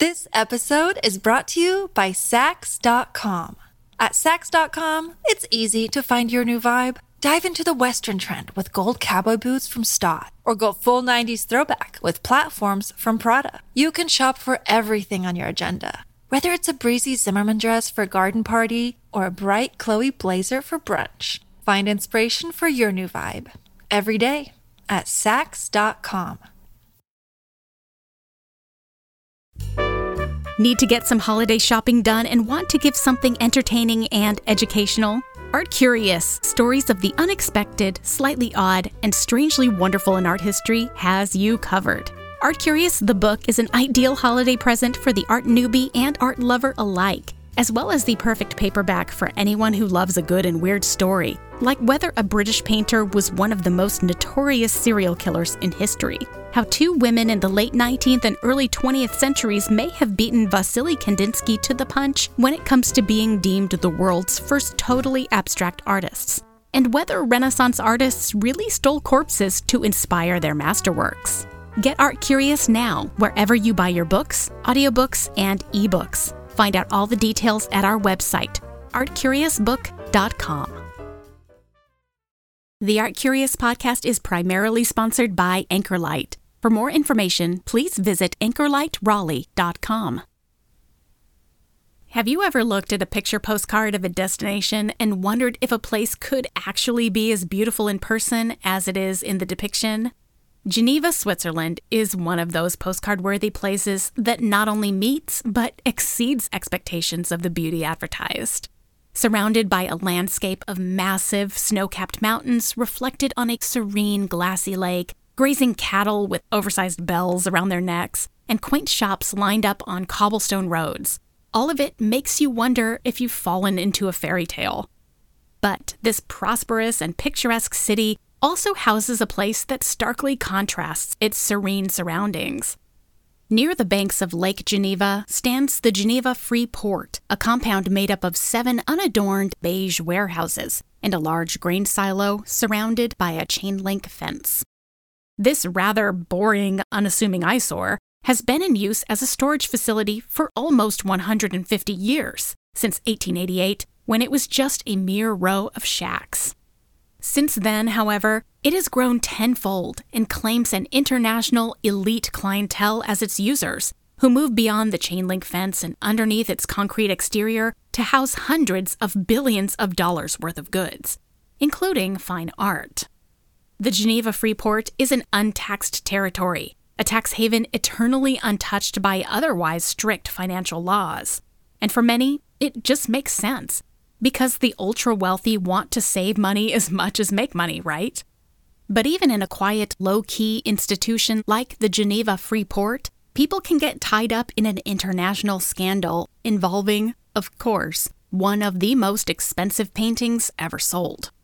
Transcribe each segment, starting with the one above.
This episode is brought to you by Saks.com. At Saks.com, it's easy to find your new vibe. Dive into the Western trend with gold cowboy boots from Staud, or go full 90s throwback with platforms from Prada. You can shop for everything on your agenda, whether it's a breezy Zimmermann dress for a garden party or a bright Chloe blazer for brunch. Find inspiration for your new vibe every day at Saks.com. Need to get some holiday shopping done and want to give something entertaining and educational? Art Curious, Stories of the Unexpected, Slightly Odd, and Strangely Wonderful in Art History has you covered. Art Curious, the book, is an ideal holiday present for the art newbie and art lover alike, as well as the perfect paperback for anyone who loves a good and weird story, like whether a British painter was one of the most notorious serial killers in history, how two women in the late 19th and early 20th centuries may have beaten Vasily Kandinsky to the punch when it comes to being deemed the world's first totally abstract artists, and whether Renaissance artists really stole corpses to inspire their masterworks. Get Art Curious now, wherever you buy your books, audiobooks, and ebooks. Find out all the details at our website, artcuriousbook.com. The Art Curious podcast is primarily sponsored by Anchorlight. For more information, please visit anchorlightraleigh.com. Have you ever looked at a picture postcard of a destination and wondered if a place could actually be as beautiful in person as it is in the depiction? Geneva, Switzerland is one of those postcard-worthy places that not only meets but exceeds expectations of the beauty advertised. Surrounded by a landscape of massive, snow-capped mountains reflected on a serene, glassy lake, grazing cattle with oversized bells around their necks, and quaint shops lined up on cobblestone roads, all of it makes you wonder if you've fallen into a fairy tale. But this prosperous and picturesque city also houses a place that starkly contrasts its serene surroundings. Near the banks of Lake Geneva stands the Geneva Free Port, a compound made up of 7 unadorned beige warehouses and a large grain silo surrounded by a chain-link fence. This rather boring, unassuming eyesore has been in use as a storage facility for almost 150 years, since 1888, when it was just a mere row of shacks. Since then, however, it has grown tenfold and claims an international elite clientele as its users, who move beyond the chain-link fence and underneath its concrete exterior to house hundreds of billions of dollars worth of goods, including fine art. The Geneva Free Port is an untaxed territory, a tax haven eternally untouched by otherwise strict financial laws. And for many, it just makes sense, because the ultra-wealthy want to save money as much as make money, right? But even in a quiet, low-key institution like the Geneva Free Port, people can get tied up in an international scandal involving, of course, one of the most expensive paintings ever sold.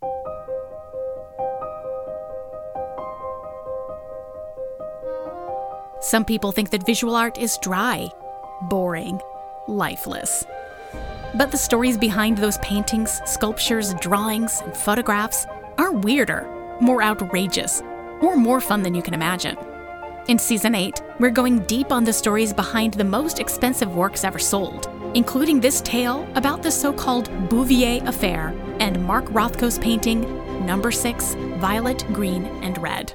Some people think that visual art is dry, boring, lifeless. But the stories behind those paintings, sculptures, drawings, and photographs are weirder, more outrageous, or more fun than you can imagine. In Season 8, we're going deep on the stories behind the most expensive works ever sold, including this tale about the so-called Bouvier Affair and Mark Rothko's painting, Number 6, Violet, Green, and Red.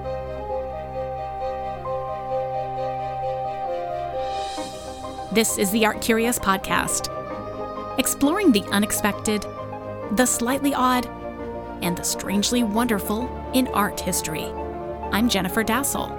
This is the Art Curious podcast, exploring the unexpected, the slightly odd, and the strangely wonderful in art history. I'm Jennifer Dassel.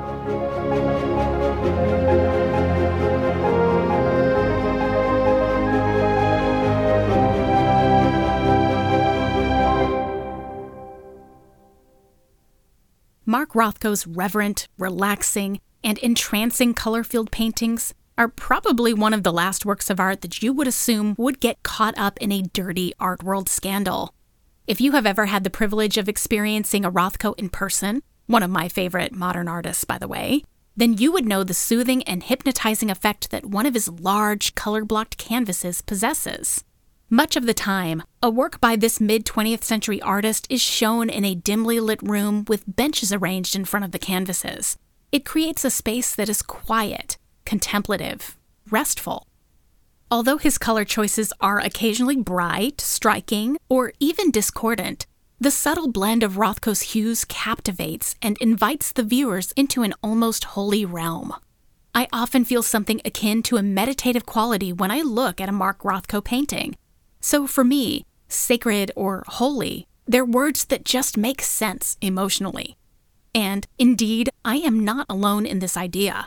Mark Rothko's reverent, relaxing, and entrancing color-filled paintings are probably one of the last works of art that you would assume would get caught up in a dirty art world scandal. If you have ever had the privilege of experiencing a Rothko in person, one of my favorite modern artists, by the way, then you would know the soothing and hypnotizing effect that one of his large, color-blocked canvases possesses. Much of the time, a work by this mid-20th century artist is shown in a dimly lit room with benches arranged in front of the canvases. It creates a space that is quiet, contemplative, restful. Although his color choices are occasionally bright, striking, or even discordant, the subtle blend of Rothko's hues captivates and invites the viewers into an almost holy realm. I often feel something akin to a meditative quality when I look at a Mark Rothko painting. So for me, sacred or holy, they're words that just make sense emotionally. And indeed, I am not alone in this idea.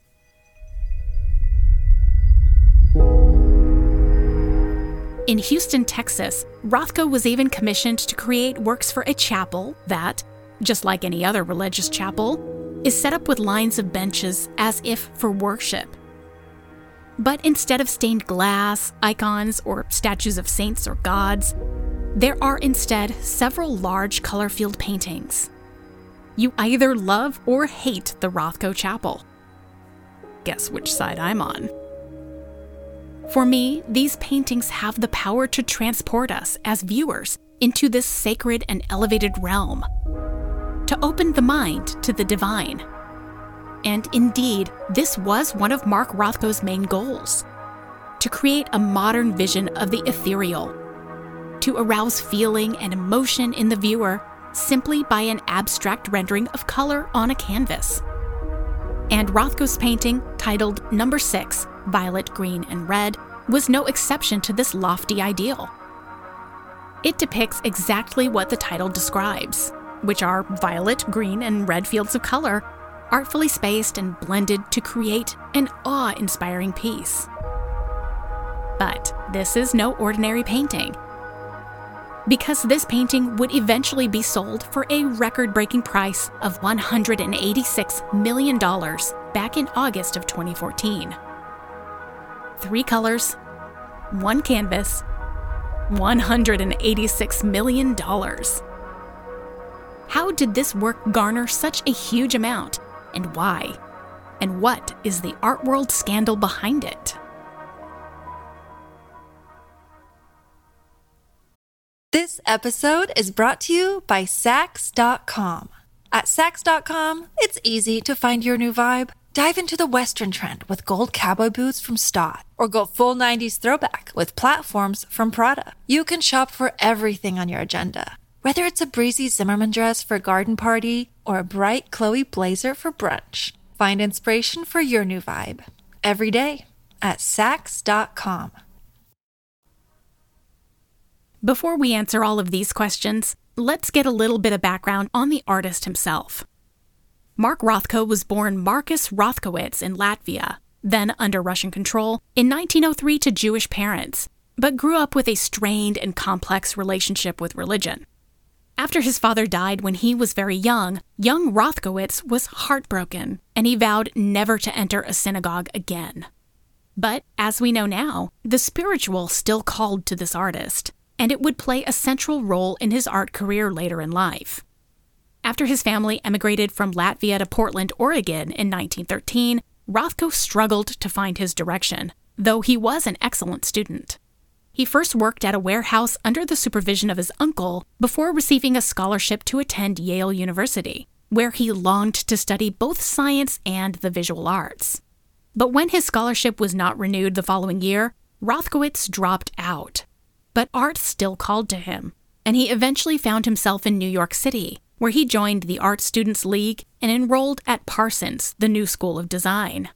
In Houston, Texas, Rothko was even commissioned to create works for a chapel that, just like any other religious chapel, is set up with lines of benches as if for worship. But instead of stained glass, icons, or statues of saints or gods, there are instead several large color-filled paintings. You either love or hate the Rothko Chapel. Guess which side I'm on. For me, these paintings have the power to transport us as viewers into this sacred and elevated realm, to open the mind to the divine. And indeed, this was one of Mark Rothko's main goals: to create a modern vision of the ethereal, to arouse feeling and emotion in the viewer simply by an abstract rendering of color on a canvas. And Rothko's painting, titled Number 6, Violet, Green, and Red, was no exception to this lofty ideal. It depicts exactly what the title describes, which are violet, green, and red fields of color, artfully spaced and blended to create an awe-inspiring piece. But this is no ordinary painting, because this painting would eventually be sold for a record-breaking price of $186 million back in August of 2014. 3 colors, 1 canvas, $186 million. How did this work garner such a huge amount, and why? And what is the art world scandal behind it? This episode is brought to you by Saks.com. At Saks.com, it's easy to find your new vibe. Dive into the Western trend with gold cowboy boots from Stott, or go full 90s throwback with platforms from Prada. You can shop for everything on your agenda, whether it's a breezy Zimmermann dress for a garden party or a bright Chloe blazer for brunch. Find inspiration for your new vibe every day at Saks.com. Before we answer all of these questions, let's get a little bit of background on the artist himself. Mark Rothko was born Markus Rothkowitz in Latvia, then under Russian control, in 1903 to Jewish parents, but grew up with a strained and complex relationship with religion. After his father died when he was very young Rothkowitz was heartbroken, and he vowed never to enter a synagogue again. But, as we know now, the spiritual still called to this artist, and it would play a central role in his art career later in life. After his family emigrated from Latvia to Portland, Oregon in 1913, Rothko struggled to find his direction, though he was an excellent student. He first worked at a warehouse under the supervision of his uncle before receiving a scholarship to attend Yale University, where he longed to study both science and the visual arts. But when his scholarship was not renewed the following year, Rothkowitz dropped out. But art still called to him, and he eventually found himself in New York City, where he joined the Art Students League and enrolled at Parsons, the New School of Design.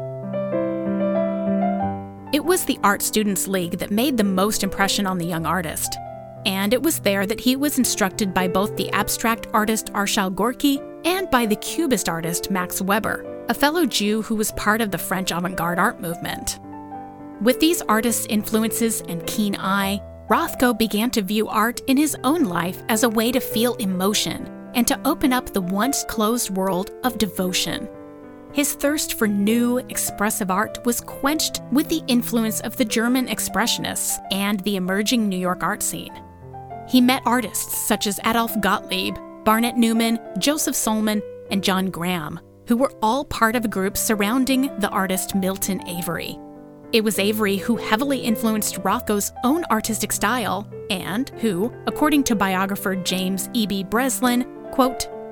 It was the Art Students League that made the most impression on the young artist, and it was there that he was instructed by both the abstract artist Arshile Gorky and by the Cubist artist Max Weber, a fellow Jew who was part of the French avant-garde art movement. With these artists' influences and keen eye, Rothko began to view art in his own life as a way to feel emotion and to open up the once closed world of devotion. His thirst for new, expressive art was quenched with the influence of the German Expressionists and the emerging New York art scene. He met artists such as Adolf Gottlieb, Barnett Newman, Joseph Solman, and John Graham, who were all part of a group surrounding the artist Milton Avery. It was Avery who heavily influenced Rothko's own artistic style and who, according to biographer James E.B. Breslin, quote,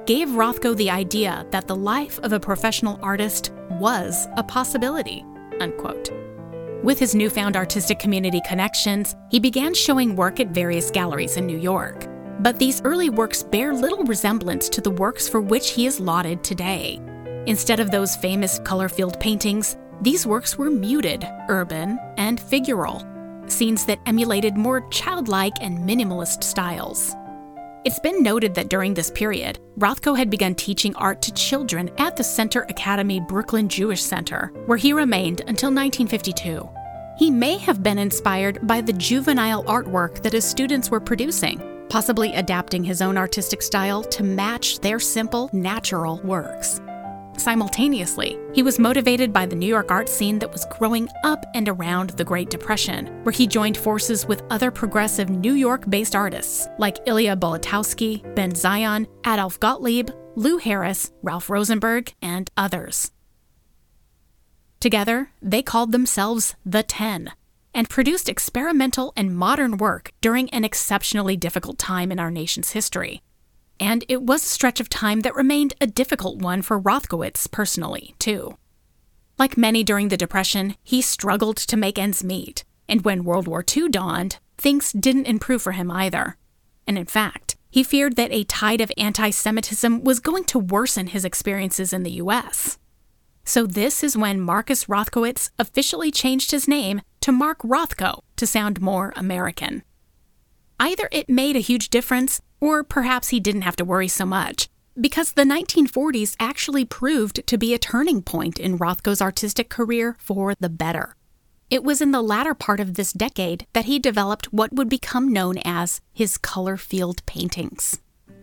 gave Rothko the idea that the life of a professional artist was a possibility, unquote. With his newfound artistic community connections, he began showing work at various galleries in New York. But these early works bear little resemblance to the works for which he is lauded today. Instead of those famous color-filled paintings, these works were muted, urban, and figural, scenes that emulated more childlike and minimalist styles. It's been noted that during this period, Rothko had begun teaching art to children at the Center Academy Brooklyn Jewish Center, where he remained until 1952. He may have been inspired by the juvenile artwork that his students were producing, possibly adapting his own artistic style to match their simple, natural works. Simultaneously, he was motivated by the New York art scene that was growing up and around the Great Depression, where he joined forces with other progressive New York-based artists like Ilya Bolotowski, Ben Zion, Adolf Gottlieb, Lou Harris, Ralph Rosenberg, and others. Together, they called themselves The Ten, and produced experimental and modern work during an exceptionally difficult time in our nation's history. And it was a stretch of time that remained a difficult one for Rothkowitz personally, too. Like many during the Depression, he struggled to make ends meet, and when World War II dawned, things didn't improve for him either. And in fact, he feared that a tide of anti-Semitism was going to worsen his experiences in the U.S. So this is when Marcus Rothkowitz officially changed his name to Mark Rothko to sound more American. Either it made a huge difference, or perhaps he didn't have to worry so much, because the 1940s actually proved to be a turning point in Rothko's artistic career for the better. It was in the latter part of this decade that he developed what would become known as his color-field paintings.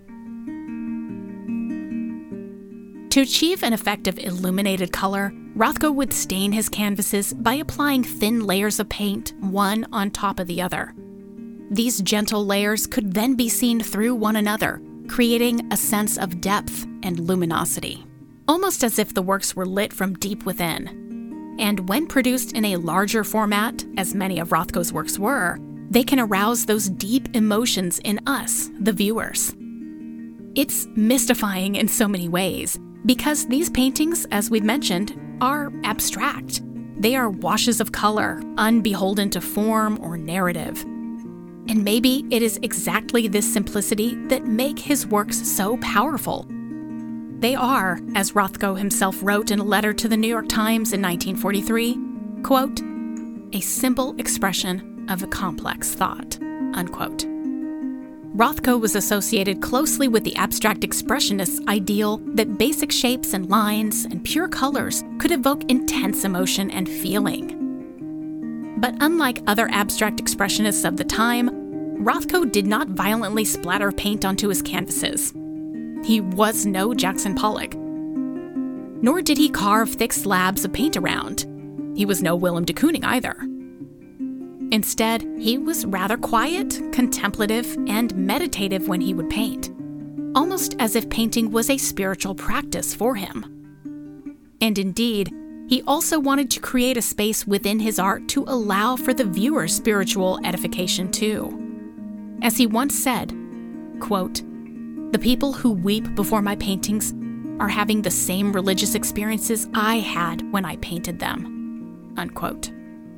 To achieve an effective illuminated color, Rothko would stain his canvases by applying thin layers of paint, one on top of the other. These gentle layers could then be seen through one another, creating a sense of depth and luminosity, almost as if the works were lit from deep within. And when produced in a larger format, as many of Rothko's works were, they can arouse those deep emotions in us, the viewers. It's mystifying in so many ways, because these paintings, as we've mentioned, are abstract. They are washes of color, unbeholden to form or narrative. And maybe it is exactly this simplicity that make his works so powerful. They are, as Rothko himself wrote in a letter to the New York Times in 1943, quote, "a simple expression of a complex thought," unquote. Rothko was associated closely with the abstract expressionist's ideal that basic shapes and lines and pure colors could evoke intense emotion and feeling. But unlike other abstract expressionists of the time, Rothko did not violently splatter paint onto his canvases. He was no Jackson Pollock. Nor did he carve thick slabs of paint around. He was no Willem de Kooning either. Instead, he was rather quiet, contemplative, and meditative when he would paint, almost as if painting was a spiritual practice for him. And indeed, he also wanted to create a space within his art to allow for the viewer's spiritual edification too. As he once said, quote, "The people who weep before my paintings are having the same religious experiences I had when I painted them," unquote.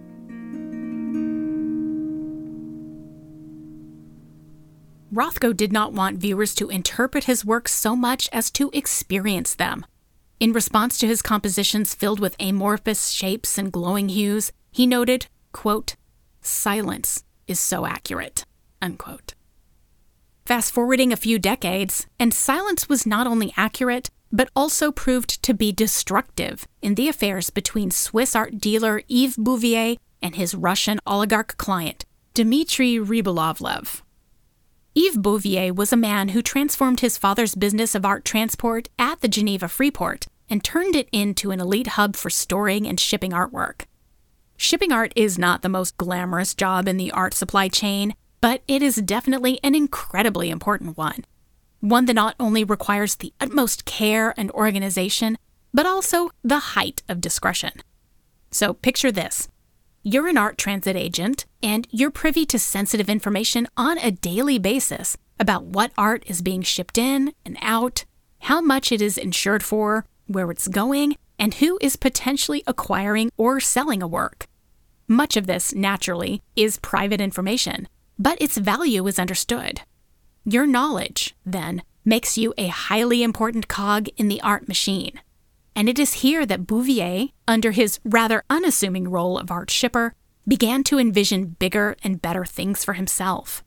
Rothko did not want viewers to interpret his works so much as to experience them. In response to his compositions filled with amorphous shapes and glowing hues, he noted, quote, "Silence is so accurate," unquote. Fast forwarding a few decades, and silence was not only accurate, but also proved to be destructive in the affairs between Swiss art dealer Yves Bouvier and his Russian oligarch client, Dmitry Rybolovlev. Yves Bouvier was a man who transformed his father's business of art transport at the Geneva Freeport and turned it into an elite hub for storing and shipping artwork. Shipping art is not the most glamorous job in the art supply chain, but it is definitely an incredibly important one. One that not only requires the utmost care and organization, but also the height of discretion. So picture this. You're an art transit agent, and you're privy to sensitive information on a daily basis about what art is being shipped in and out, how much it is insured for, where it's going, and who is potentially acquiring or selling a work. Much of this, naturally, is private information, but its value is understood. Your knowledge, then, makes you a highly important cog in the art machine. And it is here that Bouvier, under his rather unassuming role of art shipper, began to envision bigger and better things for himself.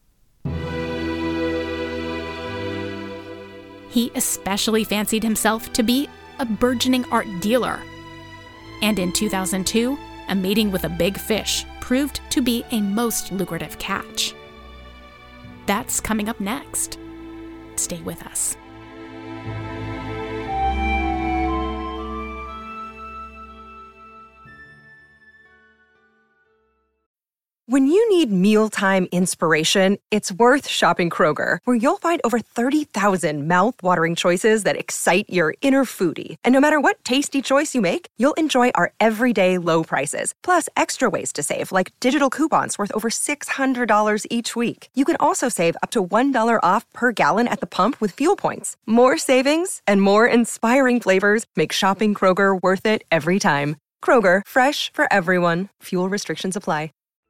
He especially fancied himself to be a burgeoning art dealer. And in 2002, a meeting with a big fish proved to be a most lucrative catch. That's coming up next. Stay with us. When you need mealtime inspiration, it's worth shopping Kroger, where you'll find over 30,000 mouth-watering choices that excite your inner foodie. And no matter what tasty choice you make, you'll enjoy our everyday low prices, plus extra ways to save, like digital coupons worth over $600 each week. You can also save up to $1 off per gallon at the pump with fuel points. More savings and more inspiring flavors make shopping Kroger worth it every time. Kroger, fresh for everyone. Fuel restrictions apply.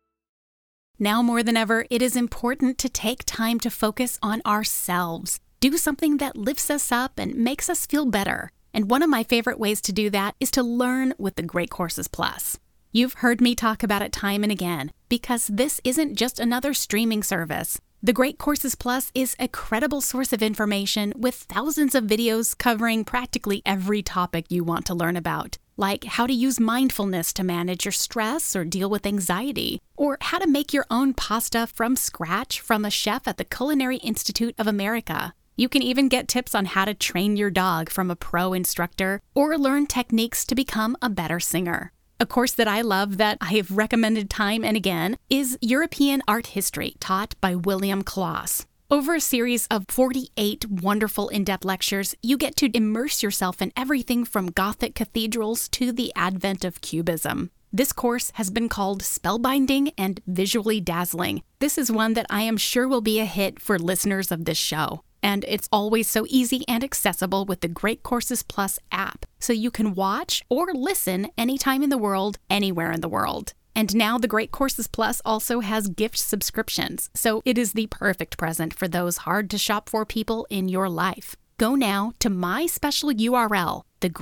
Now more than ever, it is important to take time to focus on ourselves. Do something that lifts us up and makes us feel better. And one of my favorite ways to do that is to learn with the Great Courses Plus. You've heard me talk about it time and again, because this isn't just another streaming service. The Great Courses Plus is a credible source of information with thousands of videos covering practically every topic you want to learn about, like how to use mindfulness to manage your stress or deal with anxiety, or how to make your own pasta from scratch from a chef at the Culinary Institute of America. You can even get tips on how to train your dog from a pro instructor, or learn techniques to become a better singer. A course that I love that I have recommended time and again is European Art History, taught by William Klaus. Over a series of 48 wonderful in-depth lectures, you get to immerse yourself in everything from Gothic cathedrals to the advent of Cubism. This course has been called spellbinding and visually dazzling. This is one that I am sure will be a hit for listeners of this show. And it's always so easy and accessible with the Great Courses Plus app, so you can watch or listen anytime in the world, anywhere in the world. And now the Great Courses Plus also has gift subscriptions, so it is the perfect present for those hard-to-shop-for people in your life. Go now to my special URL,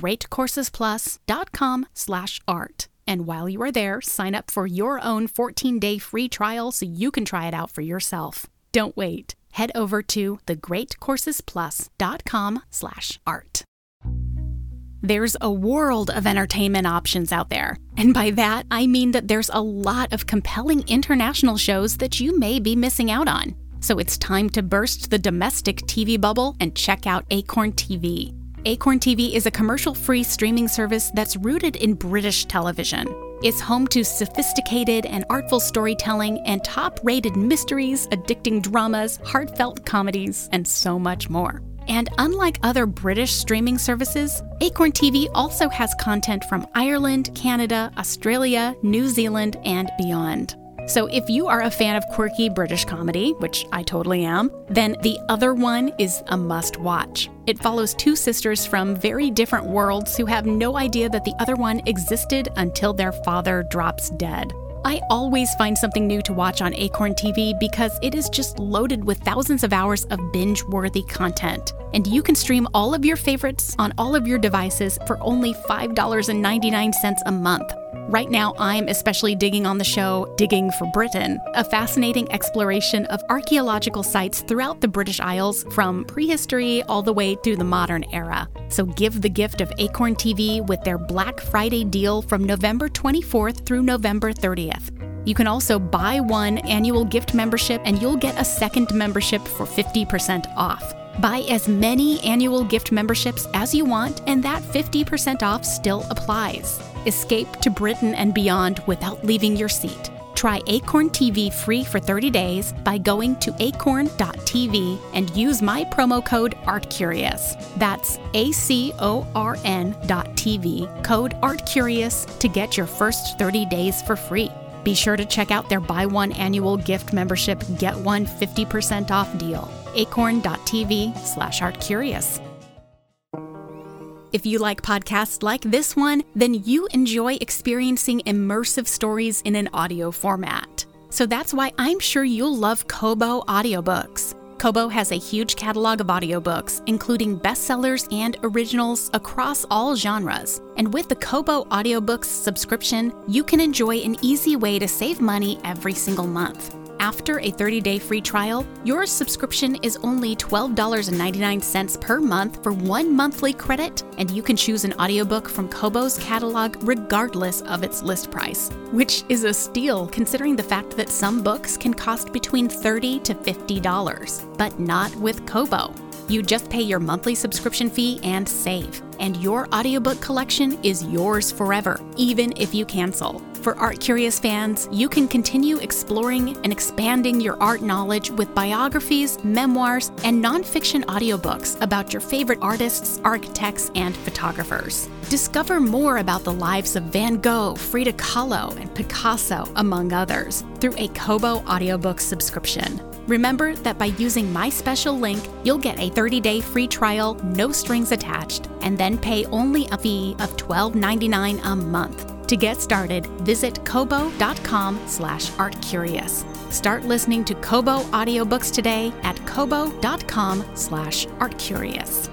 thegreatcoursesplus.com/art. And while you are there, sign up for your own 14-day free trial so you can try it out for yourself. Don't wait. Head over to thegreatcoursesplus.com/art. There's a world of entertainment options out there. And by that, I mean that there's a lot of compelling international shows that you may be missing out on. So it's time to burst the domestic TV bubble and check out Acorn TV. Acorn TV is a commercial-free streaming service that's rooted in British television. It's home to sophisticated and artful storytelling and top-rated mysteries, addicting dramas, heartfelt comedies, and so much more. And unlike other British streaming services, Acorn TV also has content from Ireland, Canada, Australia, New Zealand, and beyond. So if you are a fan of quirky British comedy, which I totally am, then The Other One is a must-watch. It follows two sisters from very different worlds who have no idea that the other one existed until their father drops dead. I always find something new to watch on Acorn TV because it is just loaded with thousands of hours of binge-worthy content. And you can stream all of your favorites on all of your devices for only $5.99 a month. Right now, I'm especially digging on the show Digging for Britain, a fascinating exploration of archaeological sites throughout the British Isles from prehistory all the way through the modern era. So give the gift of Acorn TV with their Black Friday deal from November 24th through November 30th. You can also buy one annual gift membership and you'll get a second membership for 50% off. Buy as many annual gift memberships as you want, and that 50% off still applies. Escape to Britain and beyond without leaving your seat. Try Acorn TV free for 30 days by going to acorn.tv and use my promo code ARTCurious. That's ACORN.TV, code ARTCurious to get your first 30 days for free. Be sure to check out their buy one annual gift membership, get one 50% off deal. acorn.tv/ArtCurious. If you like podcasts like this one, then you enjoy experiencing immersive stories in an audio format. So that's why I'm sure you'll love Kobo audiobooks. Kobo has a huge catalog of audiobooks, including bestsellers and originals across all genres. And with the Kobo Audiobooks subscription, you can enjoy an easy way to save money every single month. After a 30-day free trial, your subscription is only $12.99 per month for 1 monthly credit, and you can choose an audiobook from Kobo's catalog regardless of its list price, which is a steal considering the fact that some books can cost between $30 to $50, but not with Kobo. You just pay your monthly subscription fee and save, and your audiobook collection is yours forever, even if you cancel. For art-curious fans, you can continue exploring and expanding your art knowledge with biographies, memoirs, and nonfiction audiobooks about your favorite artists, architects, and photographers. Discover more about the lives of Van Gogh, Frida Kahlo, and Picasso, among others, through a Kobo audiobook subscription. Remember that by using my special link, you'll get a 30-day free trial, no strings attached, and then pay only a fee of $12.99 a month. To get started, visit kobo.com/artcurious. Start listening to Kobo audiobooks today at kobo.com/artcurious.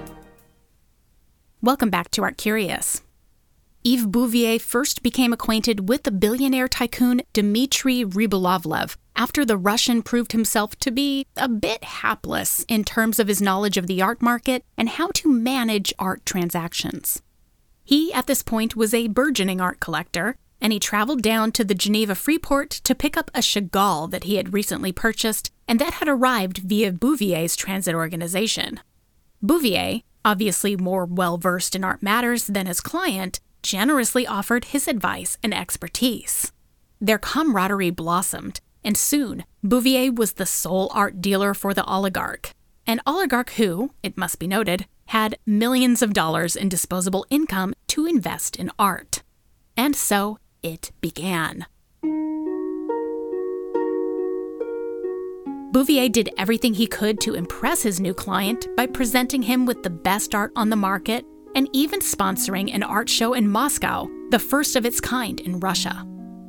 Welcome back to Art Curious. Yves Bouvier first became acquainted with the billionaire tycoon Dmitry Rybolovlev after the Russian proved himself to be a bit hapless in terms of his knowledge of the art market and how to manage art transactions. He, at this point, was a burgeoning art collector, and he traveled down to the Geneva Freeport to pick up a Chagall that he had recently purchased and that had arrived via Bouvier's transit organization. Bouvier, obviously more well-versed in art matters than his client, generously offered his advice and expertise. Their camaraderie blossomed, and soon Bouvier was the sole art dealer for the oligarch. An oligarch who, it must be noted, had millions of dollars in disposable income to invest in art. And so it began. Bouvier did everything he could to impress his new client by presenting him with the best art on the market and even sponsoring an art show in Moscow, the first of its kind in Russia.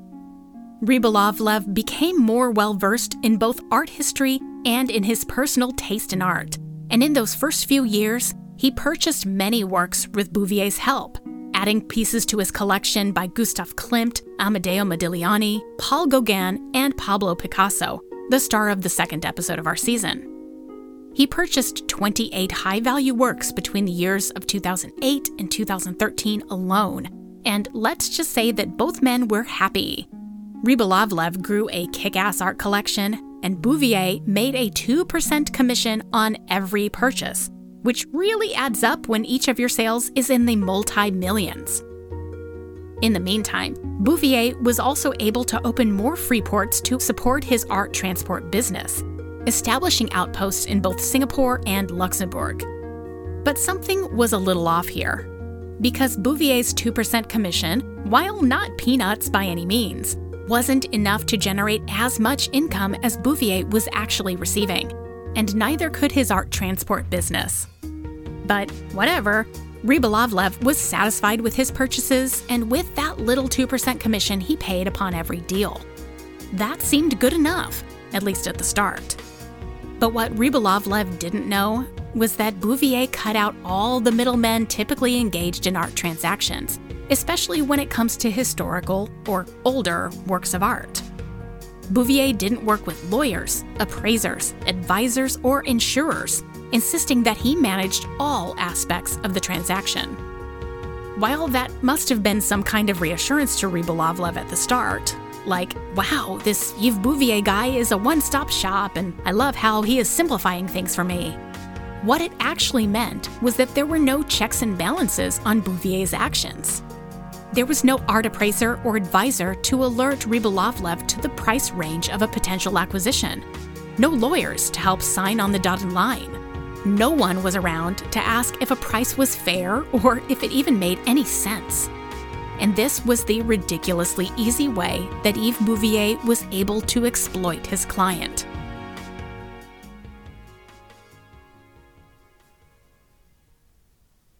Rybolovlev became more well-versed in both art history and in his personal taste in art, and in those first few years, he purchased many works with Bouvier's help, adding pieces to his collection by Gustav Klimt, Amedeo Modigliani, Paul Gauguin, and Pablo Picasso, the star of the second episode of our season. He purchased 28 high-value works between the years of 2008 and 2013 alone, and let's just say that both men were happy. Rybolovlev grew a kick-ass art collection, and Bouvier made a 2% commission on every purchase, which really adds up when each of your sales is in the multi-millions. In the meantime, Bouvier was also able to open more free ports to support his art transport business, establishing outposts in both Singapore and Luxembourg. But something was a little off here, because Bouvier's 2% commission, while not peanuts by any means, wasn't enough to generate as much income as Bouvier was actually receiving, and neither could his art transport business. But whatever, Rybolovlev was satisfied with his purchases, and with that little 2% commission he paid upon every deal. That seemed good enough, at least at the start. But what Rybolovlev didn't know was that Bouvier cut out all the middlemen typically engaged in art transactions, especially when it comes to historical or older works of art. Bouvier didn't work with lawyers, appraisers, advisors, or insurers, insisting that he managed all aspects of the transaction. While that must have been some kind of reassurance to Rybolovlev at the start, like, wow, this Yves Bouvier guy is a one-stop shop and I love how he is simplifying things for me. What it actually meant was that there were no checks and balances on Bouvier's actions. There was no art appraiser or advisor to alert Rybolovlev to the price range of a potential acquisition. No lawyers to help sign on the dotted line. No one was around to ask if a price was fair or if it even made any sense. And this was the ridiculously easy way that Yves Bouvier was able to exploit his client.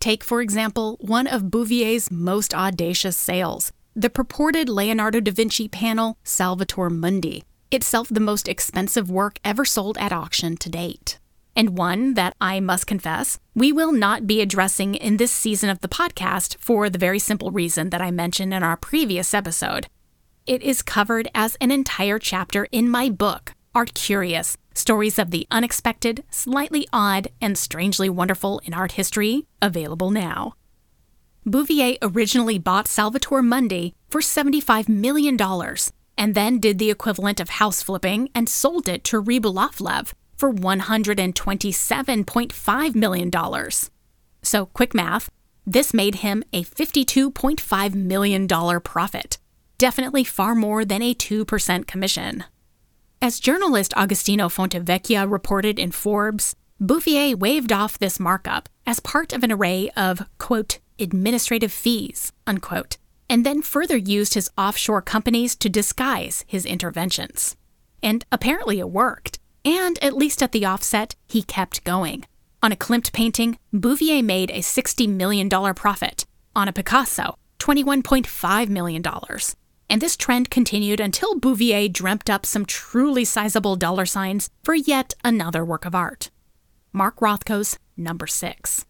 Take, for example, one of Bouvier's most audacious sales, the purported Leonardo da Vinci panel Salvator Mundi, itself the most expensive work ever sold at auction to date. And one that, I must confess, we will not be addressing in this season of the podcast for the very simple reason that I mentioned in our previous episode. It is covered as an entire chapter in my book, Art Curious, Stories of the Unexpected, Slightly Odd, and Strangely Wonderful in Art History, available now. Bouvier originally bought Salvator Mundi for $75 million, and then did the equivalent of house flipping and sold it to Rybolovlev for $127.5 million. So, quick math, this made him a $52.5 million profit, definitely far more than a 2% commission. As journalist Agostino Fontevecchia reported in Forbes, Bouvier waved off this markup as part of an array of, quote, administrative fees, unquote, and then further used his offshore companies to disguise his interventions. And apparently it worked. And, at least at the offset, he kept going. On a Klimt painting, Bouvier made a $60 million profit. On a Picasso, $21.5 million. And this trend continued until Bouvier dreamt up some truly sizable dollar signs for yet another work of art. Mark Rothko's number 6.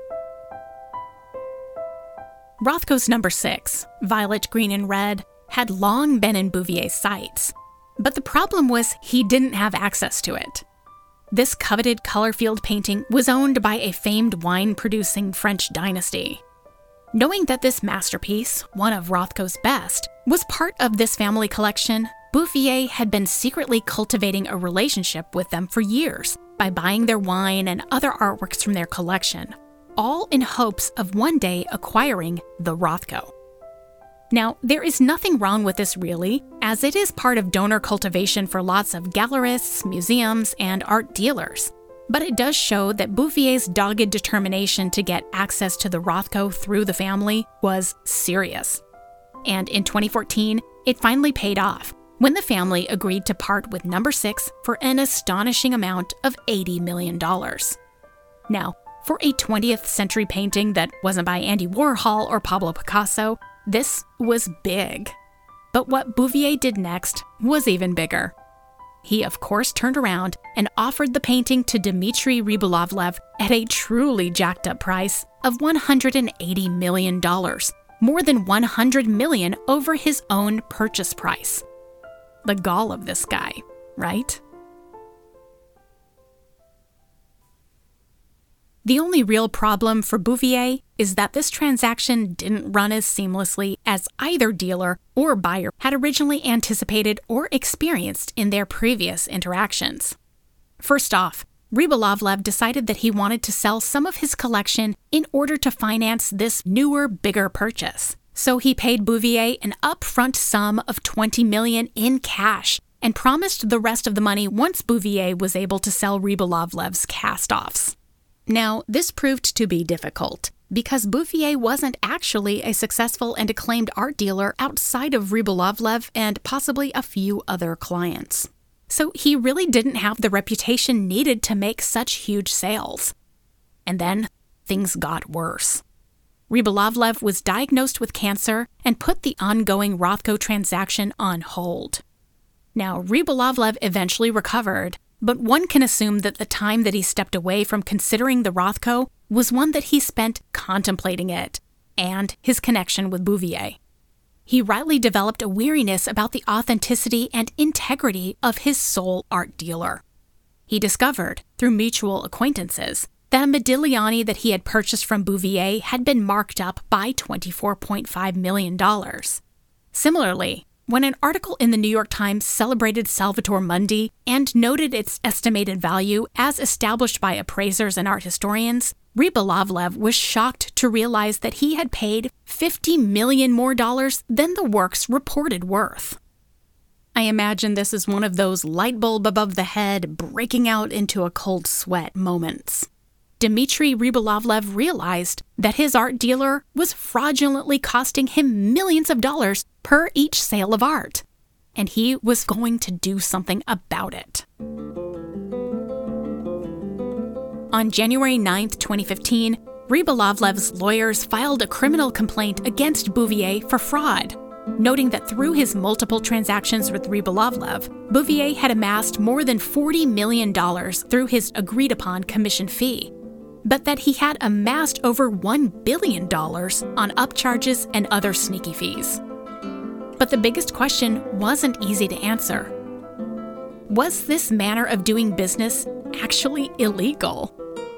Rothko's number 6, Violet, Green, and Red, had long been in Bouvier's sights. But the problem was he didn't have access to it. This coveted color-field painting was owned by a famed wine-producing French dynasty. Knowing that this masterpiece, one of Rothko's best, was part of this family collection, Bouvier had been secretly cultivating a relationship with them for years by buying their wine and other artworks from their collection, all in hopes of one day acquiring the Rothko. Now, there is nothing wrong with this really, as it is part of donor cultivation for lots of gallerists, museums, and art dealers. But it does show that Bouvier's dogged determination to get access to the Rothko through the family was serious. And in 2014, it finally paid off when the family agreed to part with number 6 for an astonishing amount of $80 million. Now, for a 20th century painting that wasn't by Andy Warhol or Pablo Picasso, this was big. But what Bouvier did next was even bigger. He, of course, turned around and offered the painting to Dmitry Rybolovlev at a truly jacked up price of $180 million, more than $100 million over his own purchase price. The gall of this guy, right? The only real problem for Bouvier is that this transaction didn't run as seamlessly as either dealer or buyer had originally anticipated or experienced in their previous interactions. First off, Rybolovlev decided that he wanted to sell some of his collection in order to finance this newer, bigger purchase. So he paid Bouvier an upfront sum of $20 million in cash and promised the rest of the money once Bouvier was able to sell Rybolovlev's cast-offs. Now, this proved to be difficult, because Bouvier wasn't actually a successful and acclaimed art dealer outside of Rybolovlev and possibly a few other clients. So he really didn't have the reputation needed to make such huge sales. And then, things got worse. Rybolovlev was diagnosed with cancer and put the ongoing Rothko transaction on hold. Now, Rybolovlev eventually recovered, but one can assume that the time that he stepped away from considering the Rothko was one that he spent contemplating it, and his connection with Bouvier. He rightly developed a weariness about the authenticity and integrity of his sole art dealer. He discovered, through mutual acquaintances, that a Modigliani that he had purchased from Bouvier had been marked up by $24.5 million. Similarly, when an article in the New York Times celebrated Salvator Mundi and noted its estimated value as established by appraisers and art historians, Rybolovlev was shocked to realize that he had paid $50 million more than the work's reported worth. I imagine this is one of those light bulb above the head, breaking out into a cold sweat moments. Dmitry Rybolovlev realized that his art dealer was fraudulently costing him millions of dollars per each sale of art, and he was going to do something about it. On January 9, 2015, Rybolovlev's lawyers filed a criminal complaint against Bouvier for fraud, noting that through his multiple transactions with Rybolovlev, Bouvier had amassed more than $40 million through his agreed-upon commission fee, but that he had amassed over $1 billion on upcharges and other sneaky fees. But the biggest question wasn't easy to answer. Was this manner of doing business actually illegal?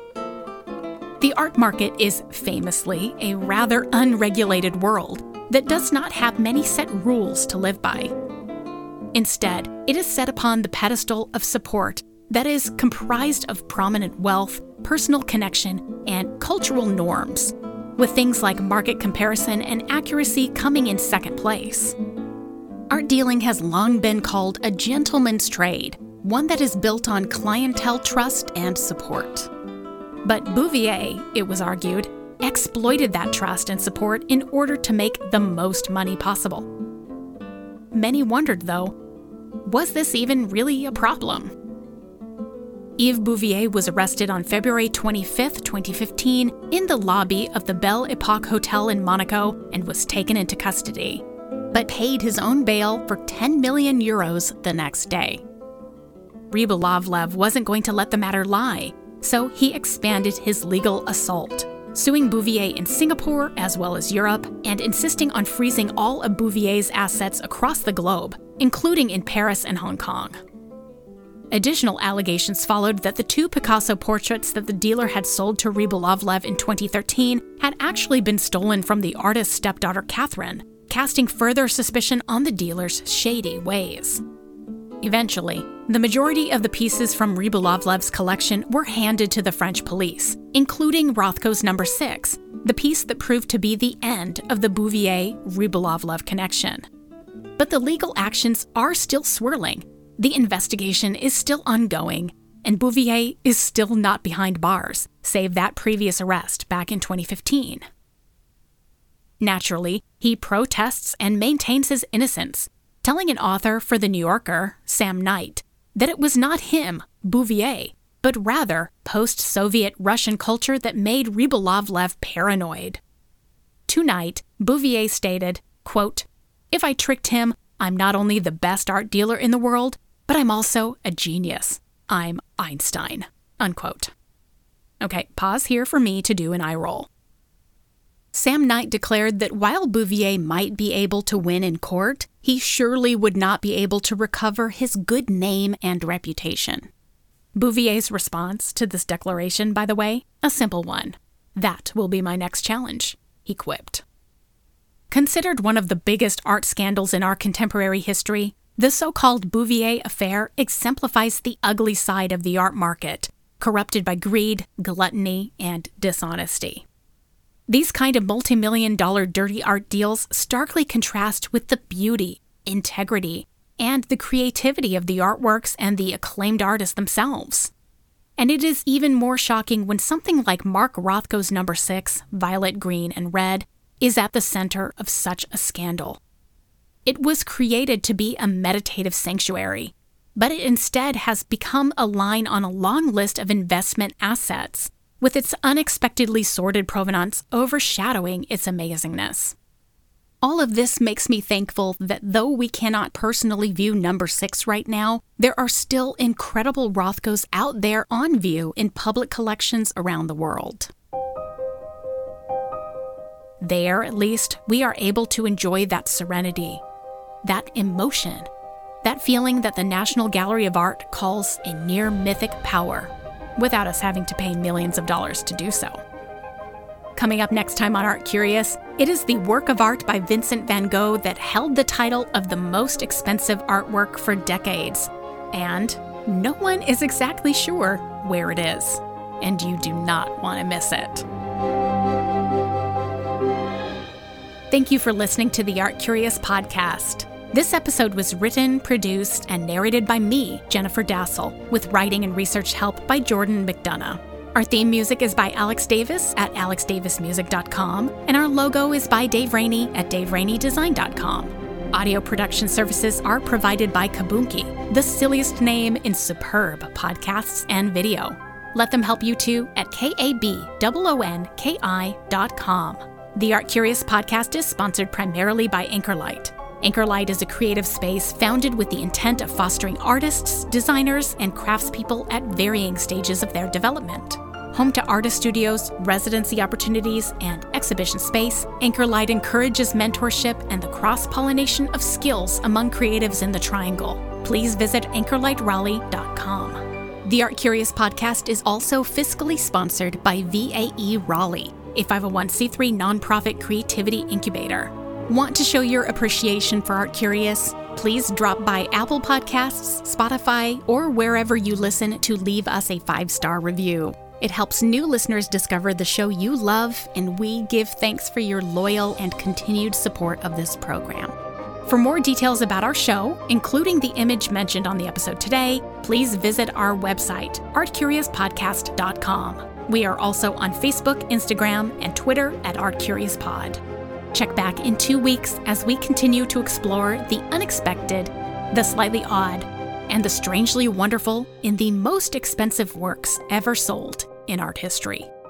The art market is famously a rather unregulated world that does not have many set rules to live by. Instead, it is set upon the pedestal of support that is comprised of prominent wealth, personal connection, and cultural norms, with things like market comparison and accuracy coming in second place. Art dealing has long been called a gentleman's trade, one that is built on clientele trust and support. But Bouvier, it was argued, exploited that trust and support in order to make the most money possible. Many wondered, though, was this even really a problem? Yves Bouvier was arrested on February 25, 2015, in the lobby of the Belle Epoque Hotel in Monaco and was taken into custody, but paid his own bail for 10 million euros the next day. Rybolovlev wasn't going to let the matter lie, so he expanded his legal assault, suing Bouvier in Singapore as well as Europe, and insisting on freezing all of Bouvier's assets across the globe, including in Paris and Hong Kong. Additional allegations followed that the 2 Picasso portraits that the dealer had sold to Rybolovlev in 2013 had actually been stolen from the artist's stepdaughter Catherine, casting further suspicion on the dealer's shady ways. Eventually, the majority of the pieces from Rybolovlev's collection were handed to the French police, including Rothko's No. 6, the piece that proved to be the end of the Bouvier-Rybolovlev connection. But the legal actions are still swirling, the investigation is still ongoing, and Bouvier is still not behind bars, save that previous arrest back in 2015. Naturally, he protests and maintains his innocence, telling an author for The New Yorker, Sam Knight, that it was not him, Bouvier, but rather post-Soviet Russian culture that made Rybolovlev paranoid. To Knight, Bouvier stated, quote, "If I tricked him, I'm not only the best art dealer in the world, but I'm also a genius. I'm Einstein," unquote. Okay, pause here for me to do an eye roll. Sam Knight declared that while Bouvier might be able to win in court, he surely would not be able to recover his good name and reputation. Bouvier's response to this declaration, by the way, a simple one. "That will be my next challenge," he quipped. Considered one of the biggest art scandals in our contemporary history, the so-called Bouvier affair exemplifies the ugly side of the art market, corrupted by greed, gluttony, and dishonesty. These kind of multi-million-dollar dirty art deals starkly contrast with the beauty, integrity, and the creativity of the artworks and the acclaimed artists themselves. And it is even more shocking when something like Mark Rothko's No. 6, Violet, Green, and Red, is at the center of such a scandal. It was created to be a meditative sanctuary, but it instead has become a line on a long list of investment assets, with its unexpectedly sordid provenance overshadowing its amazingness. All of this makes me thankful that though we cannot personally view No. 6 right now, there are still incredible Rothkos out there on view in public collections around the world. There, at least, we are able to enjoy that serenity, that emotion, that feeling that the National Gallery of Art calls a near-mythic power, without us having to pay millions of dollars to do so. Coming up next time on Art Curious, it is the work of art by Vincent van Gogh that held the title of the most expensive artwork for decades. And no one is exactly sure where it is. And you do not want to miss it. Thank you for listening to the Art Curious podcast. This episode was written, produced, and narrated by me, Jennifer Dassel, with writing and research help by Jordan McDonough. Our theme music is by Alex Davis at alexdavismusic.com, and our logo is by Dave Rainey at daverainedesign.com. Audio production services are provided by Kabunki, the silliest name in superb podcasts and video. Let them help you too at KABOONKI.com. The Art Curious podcast is sponsored primarily by Anchorlight. Anchorlight is a creative space founded with the intent of fostering artists, designers, and craftspeople at varying stages of their development. Home to artist studios, residency opportunities, and exhibition space, Anchorlight encourages mentorship and the cross-pollination of skills among creatives in the Triangle. Please visit anchorlightraleigh.com. The Art Curious podcast is also fiscally sponsored by VAE Raleigh, a 501c3 nonprofit creativity incubator. Want to show your appreciation for Art Curious? Please drop by Apple Podcasts, Spotify, or wherever you listen to leave us a 5-star review. It helps new listeners discover the show you love, and we give thanks for your loyal and continued support of this program. For more details about our show, including the image mentioned on the episode today, please visit our website, artcuriouspodcast.com. We are also on Facebook, Instagram, and Twitter at ArtCuriousPod. Check back in 2 weeks as we continue to explore the unexpected, the slightly odd, and the strangely wonderful in the most expensive works ever sold in art history.